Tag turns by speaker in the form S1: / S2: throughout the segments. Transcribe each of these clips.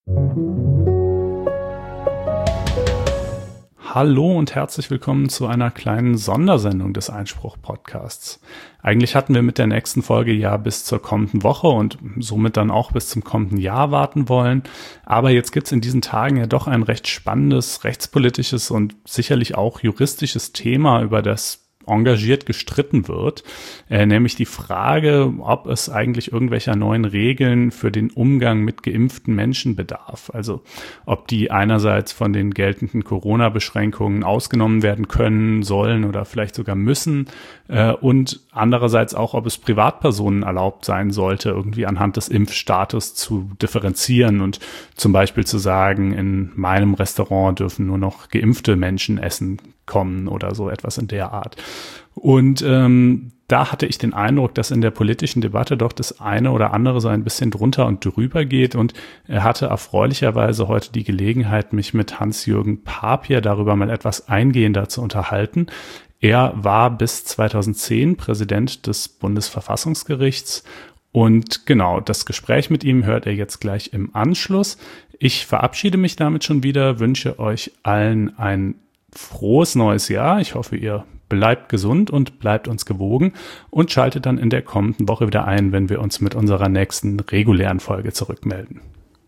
S1: Hallo und herzlich willkommen zu einer kleinen Sondersendung des Einspruch-Podcasts. Eigentlich hatten wir mit der nächsten Folge ja bis zur kommenden Woche und somit dann auch bis zum kommenden Jahr warten wollen. Aber jetzt gibt's in diesen Tagen ja doch ein recht spannendes rechtspolitisches und sicherlich auch juristisches Thema, über das engagiert gestritten wird, nämlich die Frage, ob es eigentlich irgendwelcher neuen Regeln für den Umgang mit geimpften Menschen bedarf. Also ob die einerseits von den geltenden Corona-Beschränkungen ausgenommen werden können, sollen oder vielleicht sogar müssen und andererseits auch, ob es Privatpersonen erlaubt sein sollte, irgendwie anhand des Impfstatus zu differenzieren und zum Beispiel zu sagen, in meinem Restaurant dürfen nur noch geimpfte Menschen essen kommen oder so etwas in der Art. Und da hatte ich den Eindruck, dass in der politischen Debatte doch das eine oder andere so ein bisschen drunter und drüber geht, und er hatte erfreulicherweise heute die Gelegenheit, mich mit Hans-Jürgen Papier darüber mal etwas eingehender zu unterhalten. Er war bis 2010 Präsident des Bundesverfassungsgerichts und genau, das Gespräch mit ihm hört ihr jetzt gleich im Anschluss. Ich verabschiede mich damit schon wieder, wünsche euch allen ein frohes neues Jahr. Ich hoffe, ihr bleibt gesund und bleibt uns gewogen und schaltet dann in der kommenden Woche wieder ein, wenn wir uns mit unserer nächsten regulären Folge zurückmelden.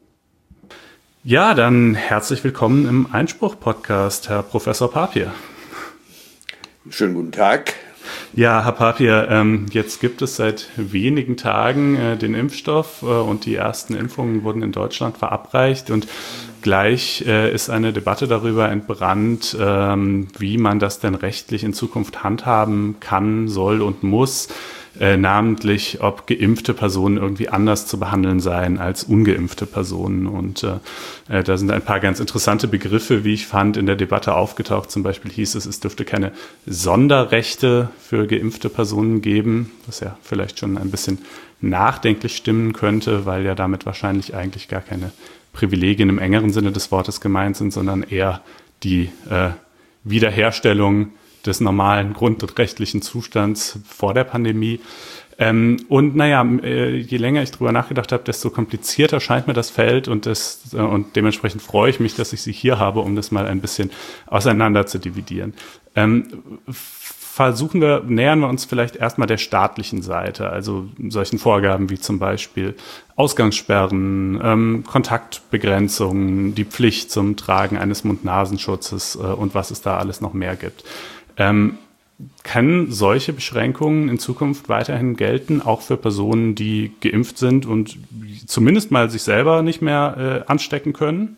S1: Ja, dann herzlich willkommen im Einspruch-Podcast, Herr Professor Papier.
S2: Schönen guten Tag.
S1: Ja, Herr Papier, jetzt gibt es seit wenigen Tagen den Impfstoff und die ersten Impfungen wurden in Deutschland verabreicht und gleich ist eine Debatte darüber entbrannt, wie man das denn rechtlich in Zukunft handhaben kann, soll und muss, namentlich ob geimpfte Personen irgendwie anders zu behandeln seien als ungeimpfte Personen. Und da sind ein paar ganz interessante Begriffe, wie ich fand, in der Debatte aufgetaucht. Zum Beispiel hieß es dürfte keine Sonderrechte für geimpfte Personen geben, was ja vielleicht schon ein bisschen nachdenklich stimmen könnte, weil ja damit wahrscheinlich eigentlich gar keine Privilegien im engeren Sinne des Wortes gemeint sind, sondern eher die Wiederherstellung des normalen grundrechtlichen Zustands vor der Pandemie. Und naja, je länger ich drüber nachgedacht habe, desto komplizierter scheint mir das Feld und dementsprechend freue ich mich, dass ich Sie hier habe, um das mal ein bisschen auseinander zu dividieren. Nähern wir uns vielleicht erstmal der staatlichen Seite, also solchen Vorgaben wie zum Beispiel Ausgangssperren, Kontaktbegrenzungen, die Pflicht zum Tragen eines Mund-Nasenschutzes und was es da alles noch mehr gibt. Können solche Beschränkungen in Zukunft weiterhin gelten, auch für Personen, die geimpft sind und zumindest mal sich selber nicht mehr anstecken können?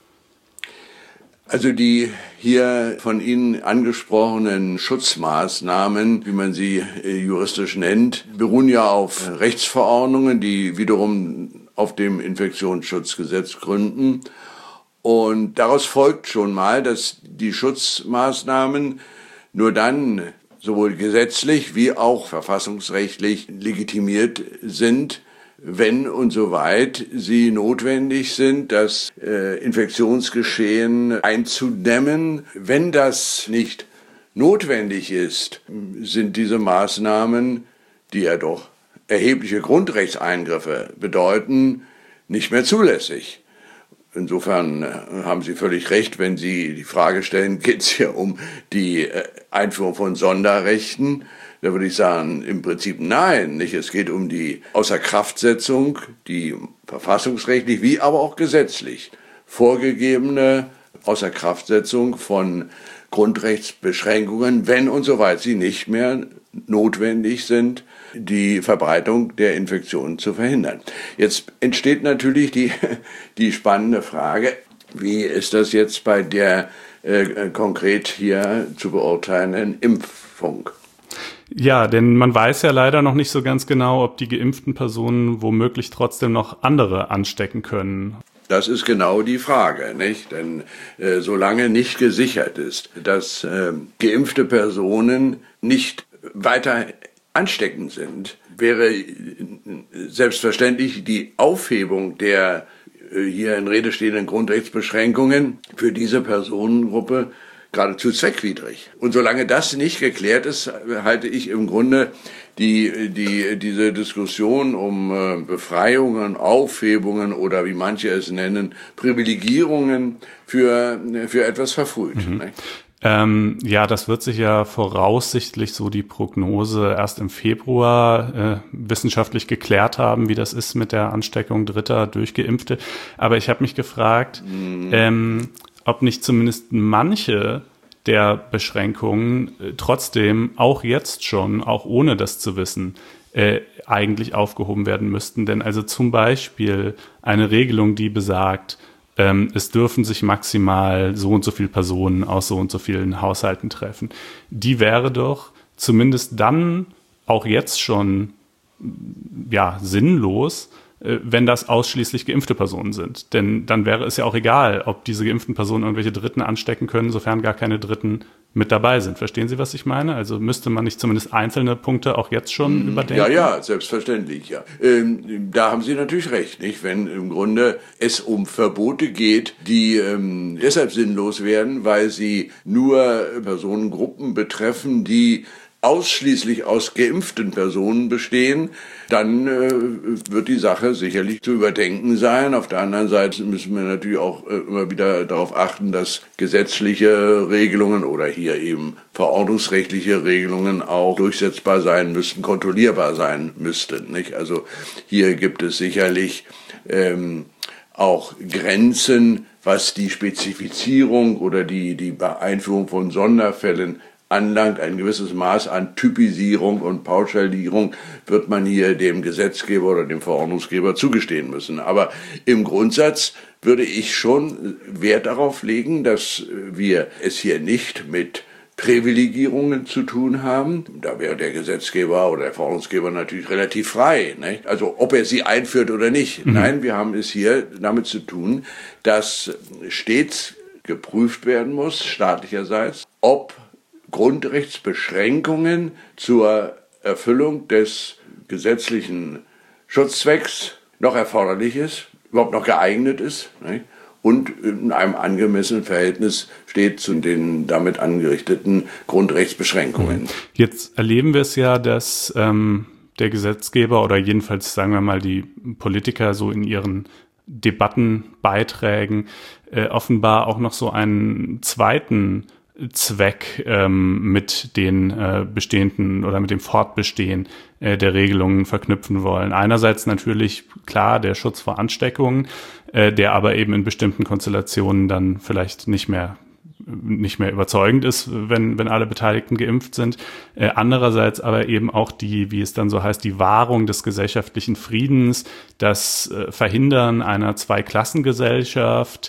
S2: Also die hier von Ihnen angesprochenen Schutzmaßnahmen, wie man sie juristisch nennt, beruhen ja auf Rechtsverordnungen, die wiederum auf dem Infektionsschutzgesetz gründen. Und daraus folgt schon mal, dass die Schutzmaßnahmen nur dann sowohl gesetzlich wie auch verfassungsrechtlich legitimiert sind, wenn und soweit sie notwendig sind, das Infektionsgeschehen einzudämmen. Wenn das nicht notwendig ist, sind diese Maßnahmen, die ja doch erhebliche Grundrechtseingriffe bedeuten, nicht mehr zulässig. Insofern haben Sie völlig recht, wenn Sie die Frage stellen, geht es hier um die Einführung von Sonderrechten? Da würde ich sagen, im Prinzip nein, nicht. Es geht um die Außerkraftsetzung, die verfassungsrechtlich wie aber auch gesetzlich vorgegebene Außerkraftsetzung von Grundrechtsbeschränkungen, wenn und soweit sie nicht mehr notwendig sind, die Verbreitung der Infektionen zu verhindern. Jetzt entsteht natürlich die spannende Frage, wie ist das jetzt bei der konkret hier zu beurteilenden Impfung?
S1: Ja, denn man weiß ja leider noch nicht so ganz genau, ob die geimpften Personen womöglich trotzdem noch andere anstecken können.
S2: Das ist genau die Frage, nicht? Denn solange nicht gesichert ist, dass geimpfte Personen nicht weiter ansteckend sind, wäre selbstverständlich die Aufhebung der hier in Rede stehenden Grundrechtsbeschränkungen für diese Personengruppe geradezu zweckwidrig. Und solange das nicht geklärt ist, halte ich im Grunde diese Diskussion um Befreiungen, Aufhebungen oder wie manche es nennen, Privilegierungen für etwas verfrüht.
S1: Ja, das wird sich ja voraussichtlich, so die Prognose, erst im Februar wissenschaftlich geklärt haben, wie das ist mit der Ansteckung Dritter durch Geimpfte. Aber ich habe mich gefragt, ob nicht zumindest manche der Beschränkungen trotzdem auch jetzt schon, auch ohne das zu wissen, eigentlich aufgehoben werden müssten. Denn also zum Beispiel eine Regelung, die besagt, es dürfen sich maximal so und so viele Personen aus so und so vielen Haushalten treffen. Die wäre doch zumindest dann auch jetzt schon sinnlos, wenn das ausschließlich geimpfte Personen sind. Denn dann wäre es ja auch egal, ob diese geimpften Personen irgendwelche Dritten anstecken können, sofern gar keine Dritten mit dabei sind. Verstehen Sie, was ich meine? Also müsste man nicht zumindest einzelne Punkte auch jetzt schon überdenken?
S2: Ja, selbstverständlich, ja. Da haben Sie natürlich recht, nicht? Wenn im Grunde es um Verbote geht, die deshalb sinnlos werden, weil sie nur Personengruppen betreffen, die ausschließlich aus geimpften Personen bestehen, dann wird die Sache sicherlich zu überdenken sein. Auf der anderen Seite müssen wir natürlich auch immer wieder darauf achten, dass gesetzliche Regelungen oder hier eben verordnungsrechtliche Regelungen auch durchsetzbar sein müssten, kontrollierbar sein müssten, nicht? Also hier gibt es sicherlich auch Grenzen, was die Spezifizierung oder die Einführung von Sonderfällen anlangt. Ein gewisses Maß an Typisierung und Pauschalierung wird man hier dem Gesetzgeber oder dem Verordnungsgeber zugestehen müssen. Aber im Grundsatz würde ich schon Wert darauf legen, dass wir es hier nicht mit Privilegierungen zu tun haben. Da wäre der Gesetzgeber oder der Verordnungsgeber natürlich relativ frei, nicht? Also ob er sie einführt oder nicht. Nein, wir haben es hier damit zu tun, dass stets geprüft werden muss, staatlicherseits, ob Grundrechtsbeschränkungen zur Erfüllung des gesetzlichen Schutzzwecks noch erforderlich ist, überhaupt noch geeignet ist, nicht? Und in einem angemessenen Verhältnis steht zu den damit angerichteten Grundrechtsbeschränkungen.
S1: Jetzt erleben wir es ja, dass der Gesetzgeber oder jedenfalls, sagen wir mal, die Politiker so in ihren Debattenbeiträgen offenbar auch noch so einen zweiten Zweck mit den bestehenden oder mit dem Fortbestehen der Regelungen verknüpfen wollen. Einerseits natürlich klar der Schutz vor Ansteckungen, der aber eben in bestimmten Konstellationen dann vielleicht nicht mehr überzeugend ist, wenn alle Beteiligten geimpft sind. Andererseits aber eben auch die, wie es dann so heißt, die Wahrung des gesellschaftlichen Friedens, das Verhindern einer Zweiklassengesellschaft,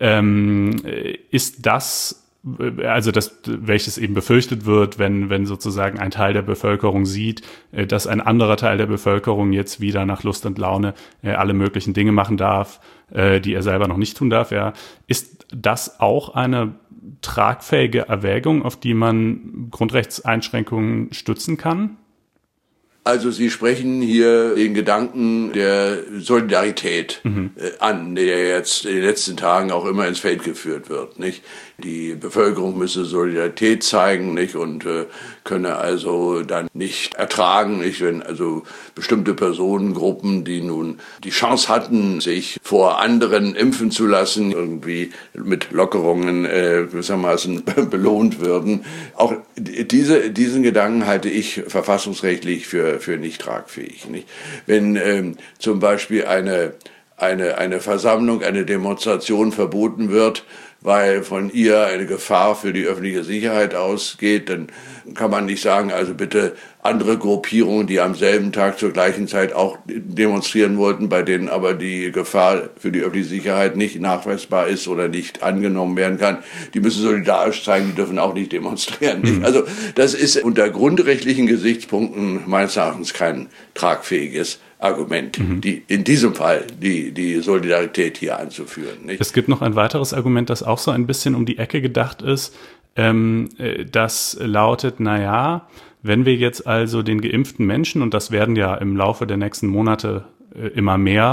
S1: ist das, also welches eben befürchtet wird, wenn sozusagen ein Teil der Bevölkerung sieht, dass ein anderer Teil der Bevölkerung jetzt wieder nach Lust und Laune alle möglichen Dinge machen darf, die er selber noch nicht tun darf. Ja. Ist das auch eine tragfähige Erwägung, auf die man Grundrechtseinschränkungen stützen kann?
S2: Also Sie sprechen hier den Gedanken der Solidarität an, der jetzt in den letzten Tagen auch immer ins Feld geführt wird, nicht? Die Bevölkerung müsse Solidarität zeigen, nicht? Und könne also dann nicht ertragen, nicht? Wenn also bestimmte Personengruppen, die nun die Chance hatten, sich vor anderen impfen zu lassen, irgendwie mit Lockerungen gewissermaßen belohnt würden. Auch diesen Gedanken halte ich verfassungsrechtlich für nicht tragfähig, nicht? Wenn zum Beispiel eine Versammlung, eine Demonstration verboten wird, weil von ihr eine Gefahr für die öffentliche Sicherheit ausgeht, dann kann man nicht sagen, also bitte andere Gruppierungen, die am selben Tag zur gleichen Zeit auch demonstrieren wollten, bei denen aber die Gefahr für die öffentliche Sicherheit nicht nachweisbar ist oder nicht angenommen werden kann, die müssen solidarisch zeigen, die dürfen auch nicht demonstrieren. Nicht? Also das ist unter grundrechtlichen Gesichtspunkten meines Erachtens kein tragfähiges Argument, die in diesem Fall die Solidarität hier anzuführen. Nicht?
S1: Es gibt noch ein weiteres Argument, das auch so ein bisschen um die Ecke gedacht ist, das lautet, wenn wir jetzt also den geimpften Menschen, und das werden ja im Laufe der nächsten Monate immer mehr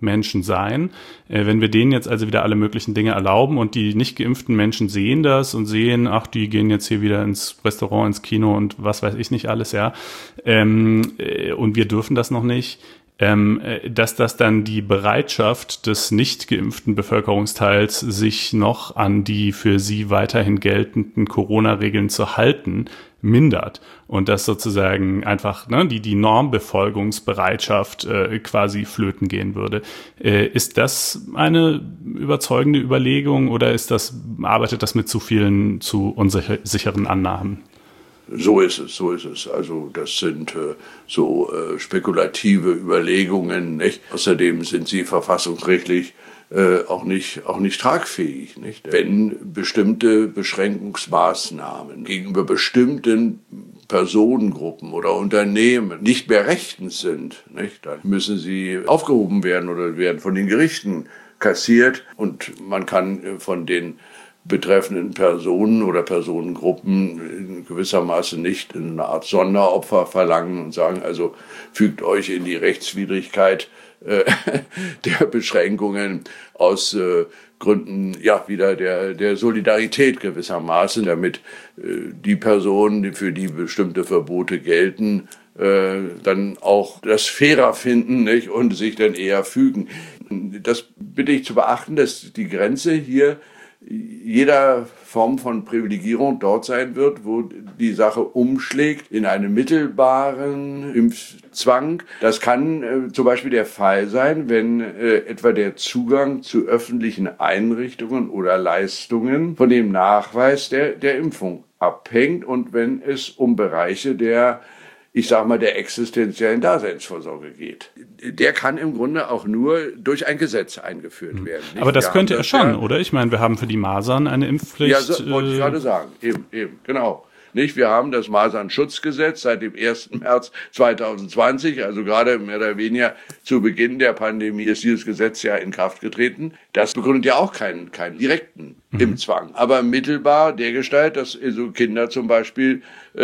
S1: Menschen sein. Wenn wir denen jetzt also wieder alle möglichen Dinge erlauben und die nicht geimpften Menschen sehen das und sehen, ach, die gehen jetzt hier wieder ins Restaurant, ins Kino und was weiß ich nicht alles, ja, und wir dürfen das noch nicht, dass das dann die Bereitschaft des nicht geimpften Bevölkerungsteils, sich noch an die für sie weiterhin geltenden Corona-Regeln zu halten, mindert und dass sozusagen einfach die Normbefolgungsbereitschaft quasi flöten gehen würde. Ist das eine überzeugende Überlegung oder arbeitet das mit zu vielen zu unsicheren Annahmen?
S2: So ist es. Also das sind spekulative Überlegungen, nicht? Außerdem sind sie verfassungsrechtlich auch nicht tragfähig, nicht? Wenn bestimmte Beschränkungsmaßnahmen gegenüber bestimmten Personengruppen oder Unternehmen nicht mehr rechtens sind, nicht? Dann müssen sie aufgehoben werden oder werden von den Gerichten kassiert und man kann von den betreffenden Personen oder Personengruppen in gewissermaßen nicht eine Art Sonderopfer verlangen und sagen, also fügt euch in die Rechtswidrigkeit der Beschränkungen aus Gründen wieder der Solidarität gewissermaßen, damit die Personen, für die bestimmte Verbote gelten, dann auch das fairer finden, nicht? Und sich dann eher fügen. Das bitte ich zu beachten, dass die Grenze hier jeder Form von Privilegierung dort sein wird, wo die Sache umschlägt in einen mittelbaren Impfzwang. Das kann zum Beispiel der Fall sein, wenn etwa der Zugang zu öffentlichen Einrichtungen oder Leistungen von dem Nachweis der Impfung abhängt und wenn es um Bereiche der existenziellen Daseinsvorsorge geht. Der kann im Grunde auch nur durch ein Gesetz eingeführt werden.
S1: Nicht? Aber das könnte er schon, oder? Ich meine, wir haben für die Masern eine Impfpflicht.
S2: Ja, so, wollte ich gerade sagen. Eben, genau. Nicht? Wir haben das Masernschutzgesetz seit dem 1. März 2020, also gerade mehr oder weniger zu Beginn der Pandemie ist dieses Gesetz ja in Kraft getreten. Das begründet ja auch keinen direkten Impfzwang, aber mittelbar dergestalt, dass so Kinder zum Beispiel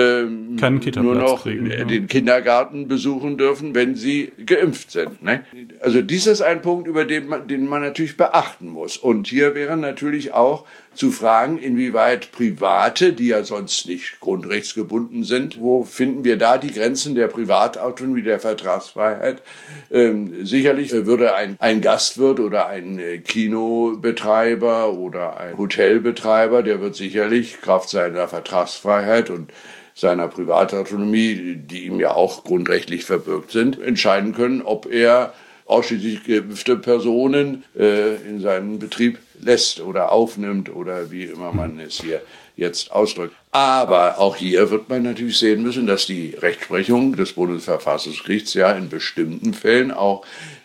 S2: nur noch den Kindergarten besuchen dürfen, wenn sie geimpft sind. Ne? Also dies ist ein Punkt, den man natürlich beachten muss. Und hier wäre natürlich auch zu fragen, inwieweit Private, die ja sonst nicht grundrechtsgebunden sind, wo finden wir da die Grenzen der Privatautonomie, der Vertragsfreiheit? Sicherlich würde ein Gastwirt oder ein Kinobetreiber oder ein Hotelbetreiber, der wird sicherlich Kraft seiner Vertragsfreiheit und seiner Privatautonomie, die ihm ja auch grundrechtlich verbürgt sind, entscheiden können, ob er ausschließlich geimpfte Personen in seinen Betrieb lässt oder aufnimmt oder wie immer man es hier jetzt ausdrückt. Aber auch hier wird man natürlich sehen müssen, dass die Rechtsprechung des Bundesverfassungsgerichts ja in bestimmten Fällen auch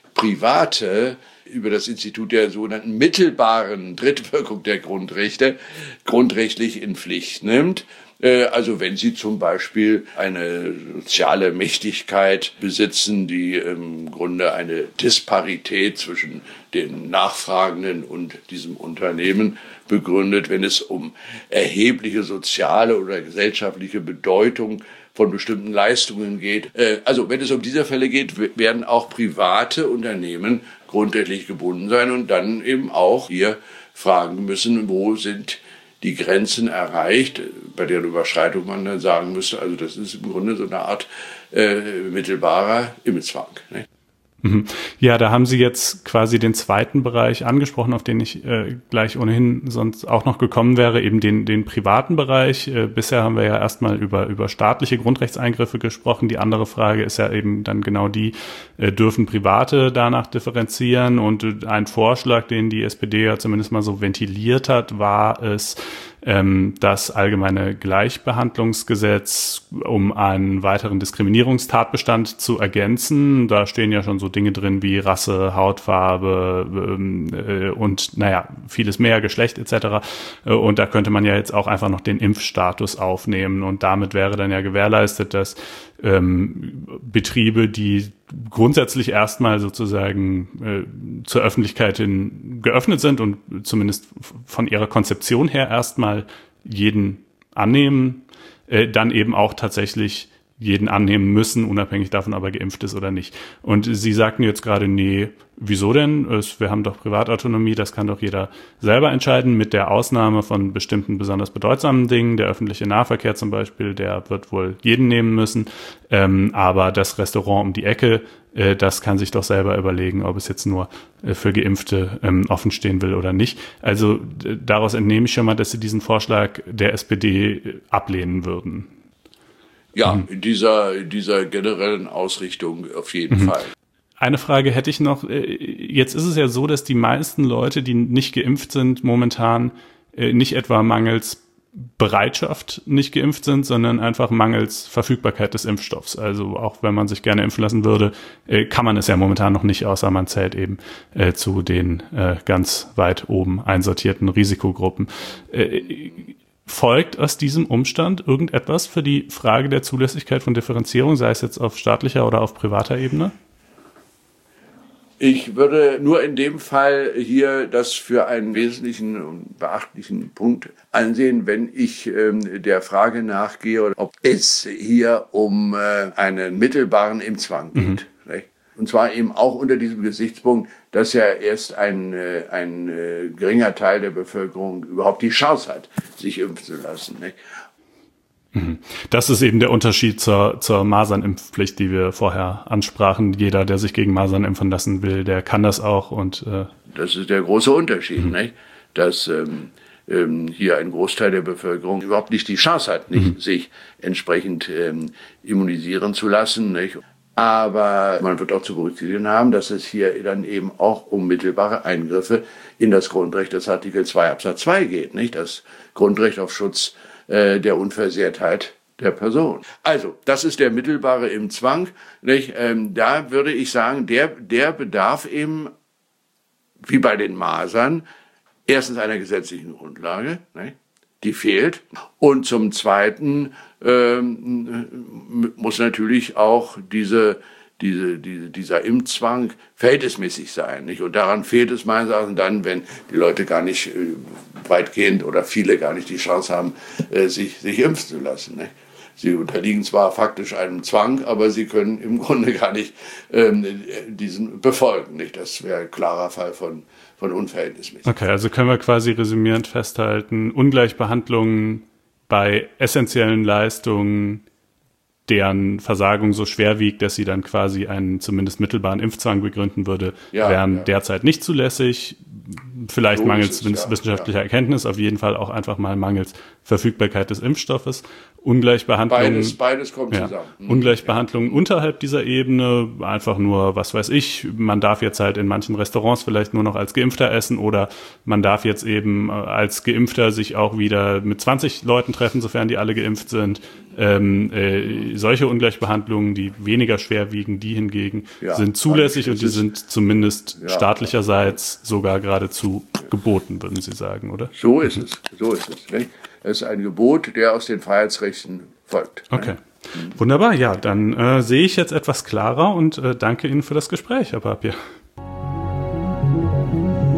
S2: Private über das Institut der sogenannten mittelbaren Drittwirkung der Grundrechte grundrechtlich in Pflicht nimmt. Also wenn sie zum Beispiel eine soziale Mächtigkeit besitzen, die im Grunde eine Disparität zwischen den Nachfragenden und diesem Unternehmen begründet, wenn es um erhebliche soziale oder gesellschaftliche Bedeutung von bestimmten Leistungen geht. Also wenn es um diese Fälle geht, werden auch private Unternehmen grundrechtlich gebunden sein und dann eben auch hier fragen müssen, wo sind die Grenzen erreicht, bei deren Überschreitung man dann sagen müsste, also das ist im Grunde so eine Art mittelbarer Impfzwang. Ne?
S1: Ja, da haben Sie jetzt quasi den zweiten Bereich angesprochen, auf den ich gleich ohnehin sonst auch noch gekommen wäre, eben den privaten Bereich. Bisher haben wir ja erstmal über staatliche Grundrechtseingriffe gesprochen. Die andere Frage ist ja eben dann genau die, dürfen Private danach differenzieren? Und ein Vorschlag, den die SPD ja zumindest mal so ventiliert hat, war es, das allgemeine Gleichbehandlungsgesetz um einen weiteren Diskriminierungstatbestand zu ergänzen. Da stehen ja schon so Dinge drin wie Rasse, Hautfarbe und vieles mehr, Geschlecht etc. Und da könnte man ja jetzt auch einfach noch den Impfstatus aufnehmen und damit wäre dann ja gewährleistet, dass Betriebe, die grundsätzlich erstmal sozusagen zur Öffentlichkeit hin geöffnet sind und zumindest von ihrer Konzeption her erstmal jeden annehmen, dann eben auch tatsächlich jeden annehmen müssen, unabhängig davon, ob er geimpft ist oder nicht. Und Sie sagten jetzt gerade, nee, wieso denn? Wir haben doch Privatautonomie, das kann doch jeder selber entscheiden, mit der Ausnahme von bestimmten besonders bedeutsamen Dingen. Der öffentliche Nahverkehr zum Beispiel, der wird wohl jeden nehmen müssen. Aber das Restaurant um die Ecke, das kann sich doch selber überlegen, ob es jetzt nur für Geimpfte offen stehen will oder nicht. Also daraus entnehme ich schon mal, dass Sie diesen Vorschlag der SPD ablehnen würden.
S2: Ja, in dieser generellen Ausrichtung auf jeden Fall.
S1: Eine Frage hätte ich noch. Jetzt ist es ja so, dass die meisten Leute, die nicht geimpft sind, momentan nicht etwa mangels Bereitschaft nicht geimpft sind, sondern einfach mangels Verfügbarkeit des Impfstoffs. Also auch wenn man sich gerne impfen lassen würde, kann man es ja momentan noch nicht, außer man zählt eben zu den ganz weit oben einsortierten Risikogruppen. Folgt aus diesem Umstand irgendetwas für die Frage der Zulässigkeit von Differenzierung, sei es jetzt auf staatlicher oder auf privater Ebene?
S2: Ich würde nur in dem Fall hier das für einen wesentlichen und beachtlichen Punkt ansehen, wenn ich der Frage nachgehe, ob es hier um einen mittelbaren Impfzwang geht. Und zwar eben auch unter diesem Gesichtspunkt, dass ja erst ein geringer Teil der Bevölkerung überhaupt die Chance hat, sich impfen zu lassen.
S1: Das ist eben der Unterschied zur Masernimpfpflicht, die wir vorher ansprachen. Jeder, der sich gegen Masern impfen lassen will, der kann das auch. Und
S2: das ist der große Unterschied, nicht? Dass hier ein Großteil der Bevölkerung überhaupt nicht die Chance hat, sich entsprechend immunisieren zu lassen. Nicht? Aber man wird auch zu berücksichtigen haben, dass es hier dann eben auch um mittelbare Eingriffe in das Grundrecht des Artikel 2 Absatz 2 geht, nicht? Das Grundrecht auf Schutz der Unversehrtheit der Person. Also, das ist der mittelbare Impfzwang, nicht? Da würde ich sagen, der bedarf eben, wie bei den Masern, erstens einer gesetzlichen Grundlage, nicht? Die fehlt. Und zum Zweiten muss natürlich auch dieser Impfzwang verhältnismäßig sein, nicht? Und daran fehlt es meines Erachtens dann, wenn die Leute gar nicht weitgehend oder viele gar nicht die Chance haben, sich impfen zu lassen, nicht? Sie unterliegen zwar faktisch einem Zwang, aber sie können im Grunde gar nicht diesen befolgen, nicht? Das wäre ein klarer Fall von Unverhältnismäßigkeit.
S1: Okay, also können wir quasi resümierend festhalten, Ungleichbehandlung bei essentiellen Leistungen, deren Versagung so schwer wiegt, dass sie dann quasi einen zumindest mittelbaren Impfzwang begründen würde, wären derzeit nicht zulässig. Vielleicht so mangels wissenschaftlicher Erkenntnis, auf jeden Fall auch einfach mal mangels Verfügbarkeit des Impfstoffes. Ungleichbehandlung.
S2: Beides kommt zusammen.
S1: Ungleichbehandlung unterhalb dieser Ebene, einfach nur, was weiß ich, man darf jetzt halt in manchen Restaurants vielleicht nur noch als Geimpfter essen oder man darf jetzt eben als Geimpfter sich auch wieder mit 20 Leuten treffen, sofern die alle geimpft sind. Solche Ungleichbehandlungen, die weniger schwer wiegen, die hingegen sind zulässig und die sind zumindest staatlicherseits sogar geradezu geboten, würden Sie sagen, oder?
S2: So ist es. Nicht? Es ist ein Gebot, der aus den Freiheitsrechten folgt.
S1: Okay. Wunderbar, ja, dann sehe ich jetzt etwas klarer und danke Ihnen für das Gespräch, Herr Papier.